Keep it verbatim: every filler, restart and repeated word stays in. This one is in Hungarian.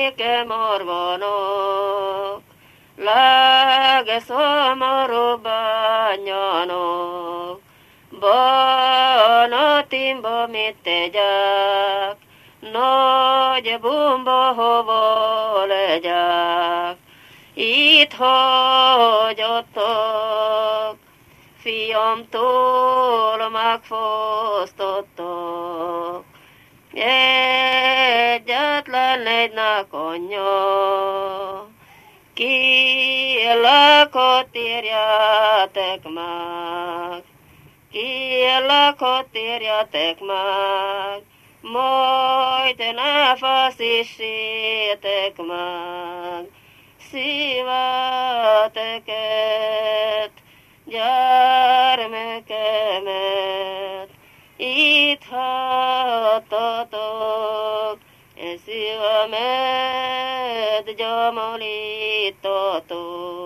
béke morvanok, legszomorúbb bánjanok, bánatimba mit tegyek, nagy bumba hova legyek, itt hagyottak, fiamtól megfosztottak. Egyetlen egynek anyja, ki lakott írjátok meg, ki lakott írjátok meg, majd ne faszítsétek meg szíveteket, gyermekemet, itt hagytatok, és szívemet gyomolítatok.